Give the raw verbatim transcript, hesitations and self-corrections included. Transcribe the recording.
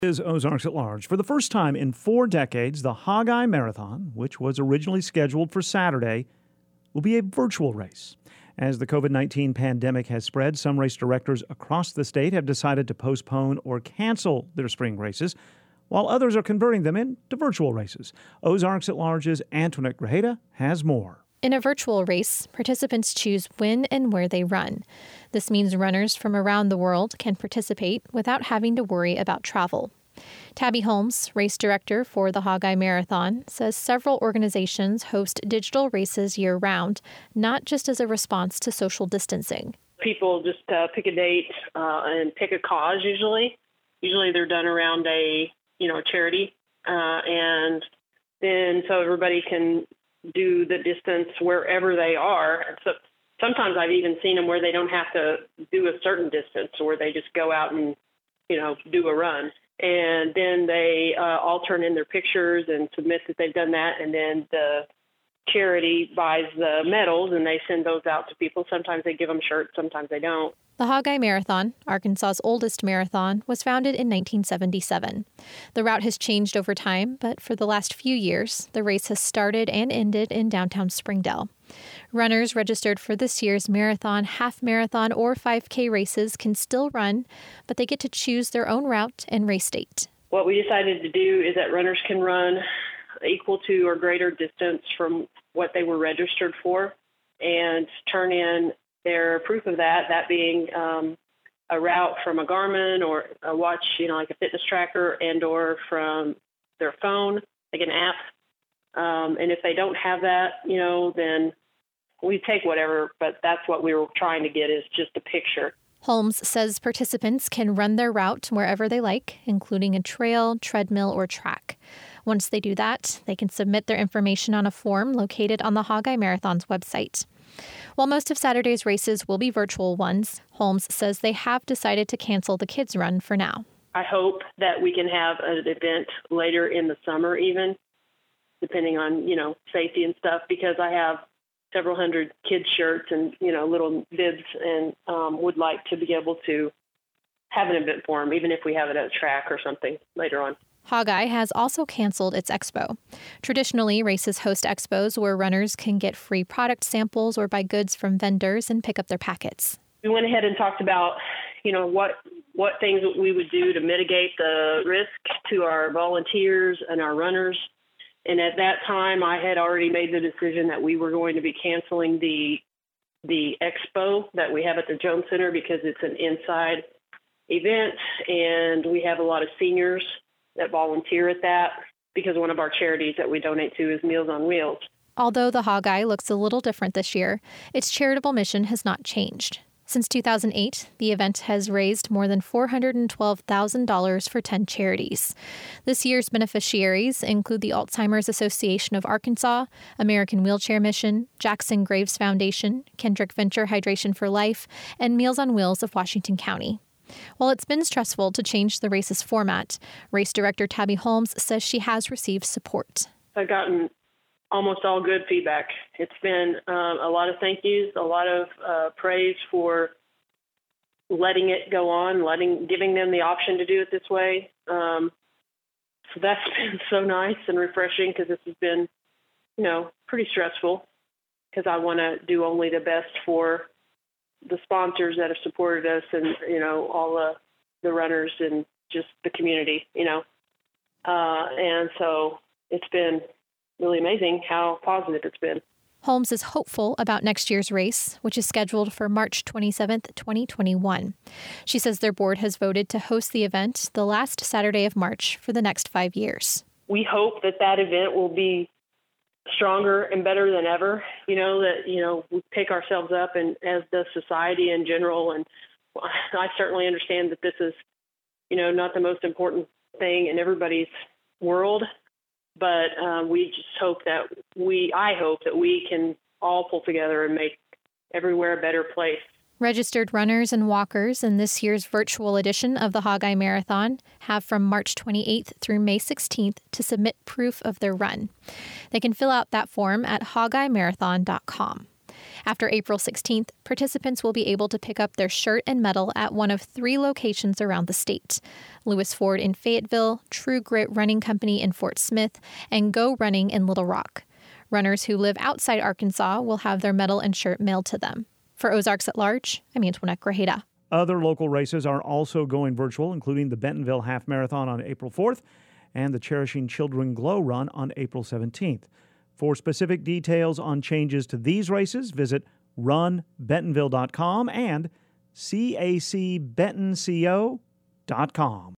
Is Ozarks at Large. For the first time in four decades, the Hog-Eye Marathon, which was originally scheduled for Saturday, will be a virtual race. As the covid nineteen pandemic has spread, some race directors across the state have decided to postpone or cancel their spring races, while others are converting them into virtual races. Ozarks at Large's Antoinette Grajeda has more. In a virtual race, participants choose when and where they run. This means runners from around the world can participate without having to worry about travel. Tabby Holmes, race director for the Hog-Eye Marathon, says several organizations host digital races year-round, not just as a response to social distancing. People just uh, pick a date uh, and pick a cause usually. Usually they're done around a, you know, charity. Uh, and then so everybody can do the distance wherever they are. And so sometimes I've even seen them where they don't have to do a certain distance, or they just go out and, you know, do a run. And then they uh, all turn in their pictures and submit that they've done that. And then the charity buys the medals and they send those out to people. Sometimes they give them shirts, sometimes they don't. The Hog-Eye Marathon, Arkansas's oldest marathon, was founded in nineteen seventy-seven. The route has changed over time, but for the last few years, the race has started and ended in downtown Springdale. Runners registered for this year's marathon, half marathon, or five K races can still run, but they get to choose their own route and race date. What we decided to do is that runners can run equal to or greater distance from what they were registered for and turn in their proof of that, that being um, a route from a Garmin or a watch, you know, like a fitness tracker, and or from their phone, like an app. Um, and if they don't have that, you know, then we take whatever, but that's what we were trying to get, is just a picture. Holmes says participants can run their route wherever they like, including a trail, treadmill, or track. Once they do that, they can submit their information on a form located on the Hog-Eye Marathon's website. While most of Saturday's races will be virtual ones, Holmes says they have decided to cancel the kids' run for now. I hope that we can have an event later in the summer even, depending on, you know, safety and stuff, because I have several hundred kids' shirts and, you know, little bibs, and um, would like to be able to have an event for them, even if we have it at a track or something later on. Hog-Eye has also canceled its expo. Traditionally, races host expos where runners can get free product samples or buy goods from vendors and pick up their packets. We went ahead and talked about, you know, what what things we would do to mitigate the risk to our volunteers and our runners. And at that time, I had already made the decision that we were going to be canceling the the expo that we have at the Jones Center because it's an inside event, and we have a lot of seniors that volunteer at that, because one of our charities that we donate to is Meals on Wheels. Although the Hog-Eye looks a little different this year, its charitable mission has not changed. Since two thousand eight, the event has raised more than four hundred twelve thousand dollars for ten charities. This year's beneficiaries include the Alzheimer's Association of Arkansas, American Wheelchair Mission, Jackson Graves Foundation, Kendrick Venture Hydration for Life, and Meals on Wheels of Washington County. While it's been stressful to change the race's format, race director Tabby Holmes says she has received support. I've gotten almost all good feedback. It's been um, a lot of thank yous, a lot of uh, praise for letting it go on, letting, giving them the option to do it this way. Um, so that's been so nice and refreshing, because this has been, you know, pretty stressful, because I want to do only the best for the sponsors that have supported us, and, you know, all the, the runners and just the community, you know. Uh, and so it's been really amazing how positive it's been. Holmes is hopeful about next year's race, which is scheduled for March twenty-seventh, twenty twenty-one. She says their board has voted to host the event the last Saturday of March for the next five years. We hope that that event will be stronger and better than ever, you know, that, you know, we pick ourselves up, and as does society in general. And I certainly understand that this is, you know, not the most important thing in everybody's world, but um, we just hope that we, I hope that we can all pull together and make everywhere a better place. Registered runners and walkers in this year's virtual edition of the Hog-Eye Marathon have from March twenty-eighth through May sixteenth to submit proof of their run. They can fill out that form at hog eye marathon dot com. After April sixteenth, participants will be able to pick up their shirt and medal at one of three locations around the state: Lewis Ford in Fayetteville, True Grit Running Company in Fort Smith, and Go Running in Little Rock. Runners who live outside Arkansas will have their medal and shirt mailed to them. For Ozarks at Large, I'm Antoinette Grajeda. Other local races are also going virtual, including the Bentonville Half Marathon on April fourth and the Cherishing Children Glow Run on April seventeenth. For specific details on changes to these races, visit run bentonville dot com and cac benton co dot com.